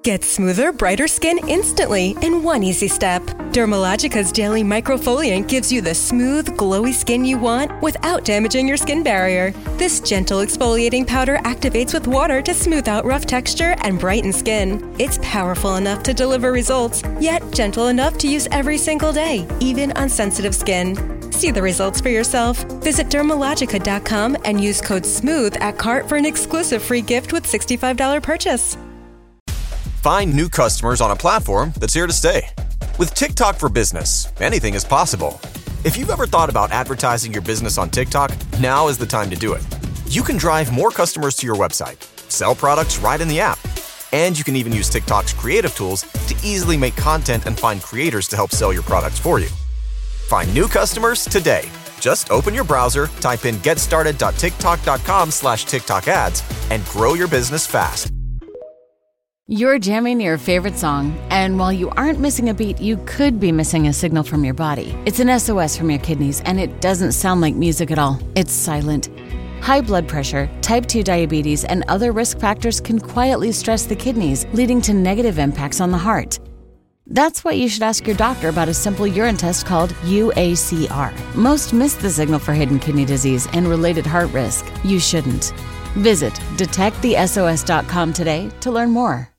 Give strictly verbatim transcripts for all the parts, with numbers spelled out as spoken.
Get smoother, brighter skin instantly in one easy step. Dermalogica's daily microfoliant gives you the smooth, glowy skin you want without damaging your skin barrier. This gentle exfoliating powder activates with water to smooth out rough texture and brighten skin. It's powerful enough to deliver results, yet gentle enough to use every single day, even on sensitive skin. See the results for yourself. Visit dermalogica dot com and use code SMOOTH at cart for an exclusive free gift with sixty-five dollars purchase. Find new customers on a platform that's here to stay. With TikTok for Business, anything is possible. If you've ever thought about advertising your business on TikTok, now is the time to do it. You can drive more customers to your website, sell products right in the app, and you can even use TikTok's creative tools to easily make content and find creators to help sell your products for you. Find new customers today. Just open your browser, type in getstarted.tiktok.com slash TikTok ads, and grow your business fast. You're jamming your favorite song, and while you aren't missing a beat, you could be missing a signal from your body. It's an S O S from your kidneys, and it doesn't sound like music at all. It's silent. High blood pressure, type two diabetes, and other risk factors can quietly stress the kidneys, leading to negative impacts on the heart. That's why you should ask your doctor about a simple urine test called U A C R. Most miss the signal for hidden kidney disease and related heart risk. You shouldn't. Visit detect the S O S dot com today to learn more.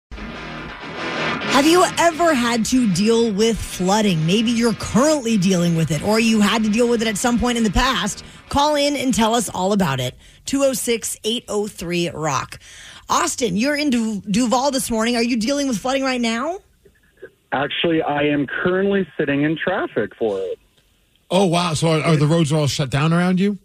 Have you ever had to deal with flooding? Maybe you're currently dealing with it, or you had to deal with it at some point in the past. Call in and tell us all about it. two oh six, eight oh three, rock. Austin, you're in Du- Duval this morning. Are you dealing with flooding right now? Actually, I am currently sitting in traffic for it. Oh, wow. So are, are the roads all shut down around you?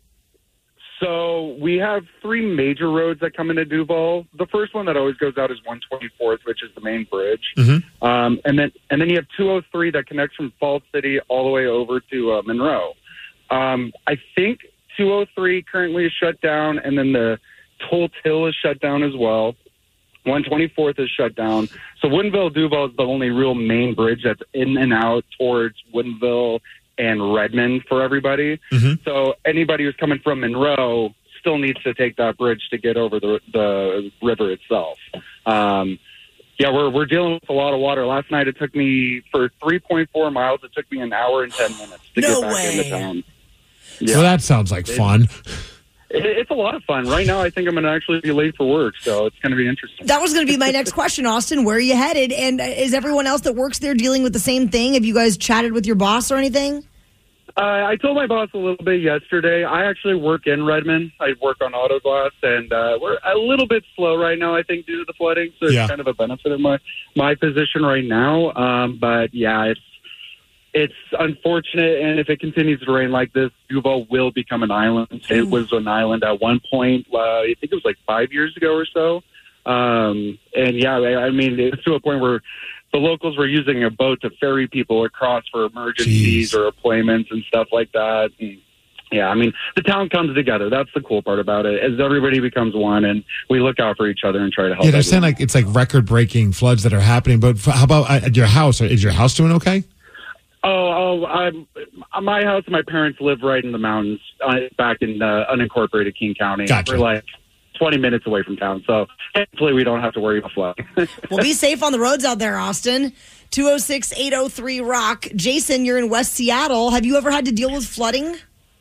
So we have three major roads that come into Duval. The first one that always goes out is one twenty-fourth, which is the main bridge. Mm-hmm. Um, and then and then you have two oh three that connects from Falls City all the way over to uh, Monroe. Um, I think two oh three currently is shut down, and then the Toll Hill is shut down as well. one twenty-fourth is shut down. So Woodinville-Duval is the only real main bridge that's in and out towards Woodinville and Redmond for everybody. Mm-hmm. So anybody who's coming from Monroe still needs to take that bridge to get over the the river itself. Um, yeah, we're we're dealing with a lot of water. Last night it took me, for three point four miles, it took me an hour and ten minutes to No get back way. into town. Yeah. Well, that sounds like fun. It, it's a lot of fun. Right now I think I'm going to actually be late for work, so it's going to be interesting. That was going to be my next question, Austin. Where are you headed? And is everyone else that works there dealing with the same thing? Have you guys chatted with your boss or anything? Uh, I told my boss a little bit yesterday. I actually work in Redmond. I work on auto glass, and uh, we're a little bit slow right now, I think, due to the flooding. So Yeah. it's kind of a benefit of my, my position right now. Um, but, yeah, it's it's unfortunate, and if it continues to rain like this, Duval will become an island. It was an island at one point. Uh, I think it was like five years ago or so. Um, and, yeah, I, I mean, it's to a point where the locals were using a boat to ferry people across for emergencies Jeez. or appointments and stuff like that. And, yeah, I mean, the town comes together. That's the cool part about it, is everybody becomes one, and we look out for each other and try to help. Yeah, they're saying everyone. like it's like record-breaking floods that are happening. But f- how about at your house? Is your house doing okay? Oh, oh I'm, my house and my parents live right in the mountains uh, back in uh, unincorporated King County. Gotcha. We're like twenty minutes away from town, so hopefully we don't have to worry about flooding. Well, be safe on the roads out there, Austin. two oh six, eight oh three, rock. Jason, you're in West Seattle. Have you ever had to deal with flooding?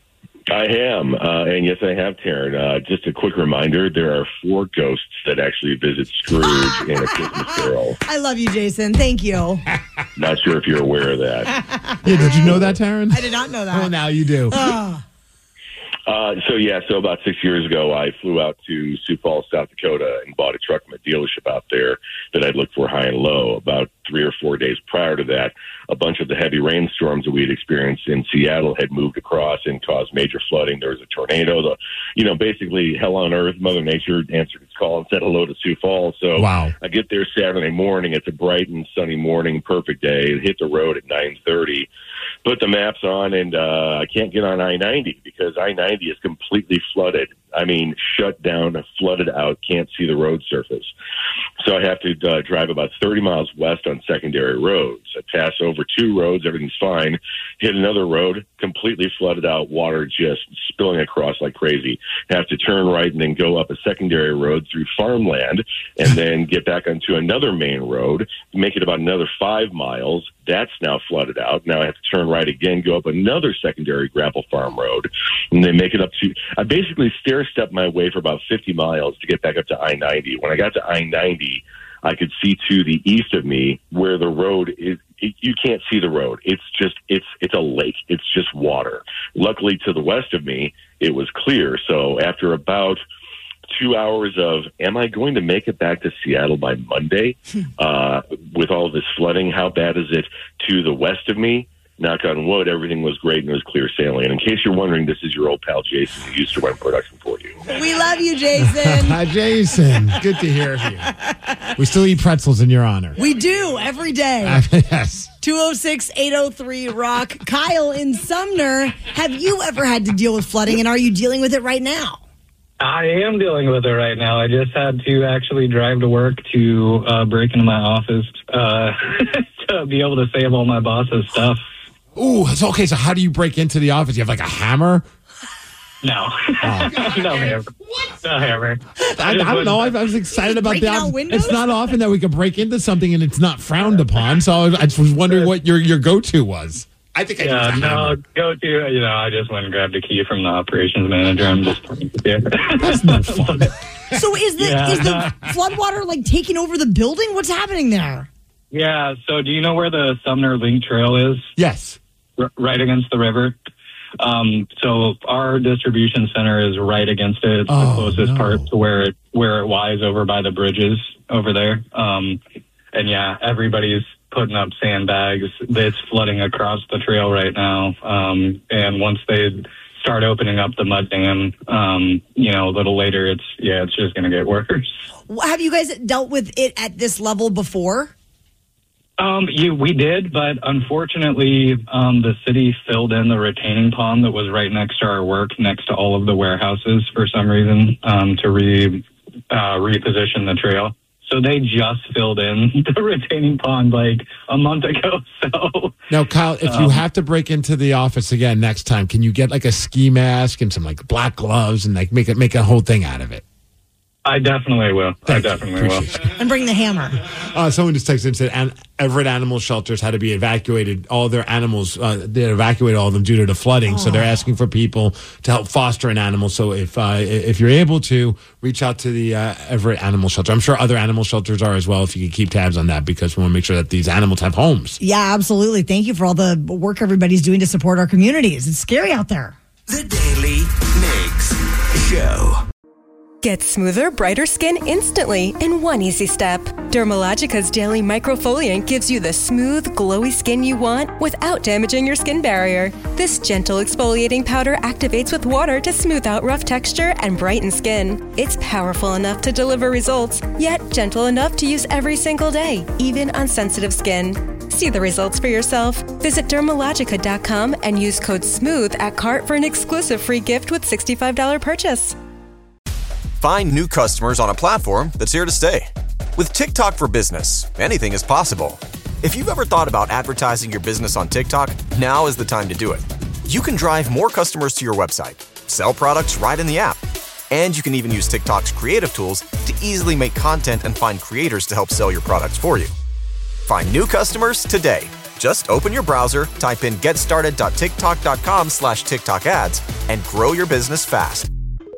I am, uh, and yes, I have, Taryn. Uh, just a quick reminder, there are four ghosts that actually visit Scrooge in A Christmas Carol. I love you, Jason. Thank you. Not sure if you're aware of that. Yeah, did you know that, Taryn? I did not know that. Oh, now you do. Oh. Uh, so, yeah, so about six years ago, I flew out to Sioux Falls, South Dakota, and bought a truck from a dealership out there that I'd looked for high and low. About three or four days prior to that, a bunch of the heavy rainstorms that we'd experienced in Seattle had moved across and caused major flooding. There was a tornado. The, you know, basically hell on earth. Mother Nature answered its call and said hello to Sioux Falls. So Wow. I get there Saturday morning. It's a bright and sunny morning, perfect day. Hit the road at nine thirty. put the maps on, and uh, I can't get on I ninety because I ninety is completely flooded. I mean, shut down, flooded out, can't see the road surface. So I have to uh, drive about thirty miles west on secondary roads. I pass over two roads, everything's fine. Hit another road, completely flooded out, water just spilling across like crazy. Have to turn right and then go up a secondary road through farmland and then get back onto another main road, make it about another five miles. That's now flooded out. Now I have to turn right again, go up another secondary gravel farm road, and then make it up to, I basically stair-step my way for about fifty miles to get back up to I ninety. When I got to I ninety, I could see to the east of me where the road is. It, you can't see the road. It's just, it's, it's a lake. It's just water. Luckily to the west of me, it was clear. So after about two hours of, am I going to make it back to Seattle by Monday uh, with all this flooding? How bad is it to the west of me? Knock on wood, everything was great and it was clear sailing. And in case you're wondering, this is your old pal Jason who used to run production for you. We love you, Jason. Hi, Jason. Good to hear you. We still eat pretzels in your honor. We do every day. Uh, yes. two oh six, eight oh three, rock. Kyle in Sumner, have you ever had to deal with flooding, and are you dealing with it right now? I am dealing with it right now. I just had to actually drive to work to uh, break into my office uh, to be able to save all my boss's stuff. Ooh, so okay, so how do you break into the office? You have like a hammer? No. Oh. no hammer. No hammer. I, I don't know. I, I was excited about Breaking that. out windows? It's not often that we can break into something and it's not frowned upon. So I just was wondering what your, your go-to was. I think I Yeah, used a no, hammer. go to, you know, I just went and grabbed a key from the operations manager. I'm just yeah. That's no fun. So is the Yeah. is the floodwater like taking over the building? What's happening there? Yeah, so do you know where the Sumner Link Trail is? Yes. R- right against the river. Um, so our distribution center is right against it. It's Oh, the closest no. part to where it where it lies over by the bridges over there. Um, and yeah, everybody's putting up sandbags. It's flooding across the trail right now. Um, and once they start opening up the mud dam, um, you know, a little later, it's yeah, it's just going to get worse. Have you guys dealt with it at this level before? Um, you, we did, but unfortunately, um, the city filled in the retaining pond that was right next to our work, next to all of the warehouses for some reason, um, to re, uh, reposition the trail. So they just filled in the retaining pond like a month ago. So Now, Kyle, if you Um, have to break into the office again next time, can you get like a ski mask and some like black gloves and like make it make a whole thing out of it? I definitely will. Thank I you. definitely will. Appreciate you. And bring the hammer. Uh, someone just texted and said An- Everett Animal Shelters had to be evacuated. All their animals, uh, they evacuated all of them due to the flooding. Oh. So they're asking for people to help foster an animal. So if uh, if you're able to, reach out to the uh, Everett Animal Shelter. I'm sure other animal shelters are as well. If you could keep tabs on that, because we want to make sure that these animals have homes. Yeah, absolutely. Thank you for all the work everybody's doing to support our communities. It's scary out there. The Daily Migs Show. Get smoother, brighter skin instantly in one easy step. Dermalogica's Daily Microfoliant gives you the smooth, glowy skin you want without damaging your skin barrier. This gentle exfoliating powder activates with water to smooth out rough texture and brighten skin. It's powerful enough to deliver results, yet gentle enough to use every single day, even on sensitive skin. See the results for yourself. Visit dermalogica dot com and use code SMOOTH at cart for an exclusive free gift with sixty-five dollars purchase. Find new customers on a platform that's here to stay. With TikTok for Business, anything is possible. If you've ever thought about advertising your business on TikTok, now is the time to do it. You can drive more customers to your website, sell products right in the app, and you can even use TikTok's creative tools to easily make content and find creators to help sell your products for you. Find new customers today. Just open your browser, type in getstarted.tiktok.com slash TikTok ads, and grow your business fast.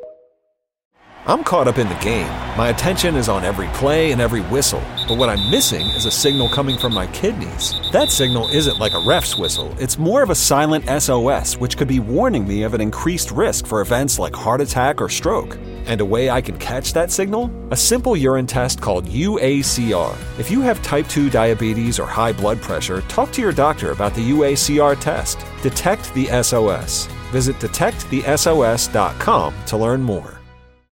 I'm caught up in the game. My attention is on every play and every whistle. But what I'm missing is a signal coming from my kidneys. That signal isn't like a ref's whistle. It's more of a silent S O S, which could be warning me of an increased risk for events like heart attack or stroke. And a way I can catch that signal? A simple urine test called U A C R. If you have type two diabetes or high blood pressure, talk to your doctor about the U A C R test. Detect the S O S. Visit detect the S O S dot com to learn more.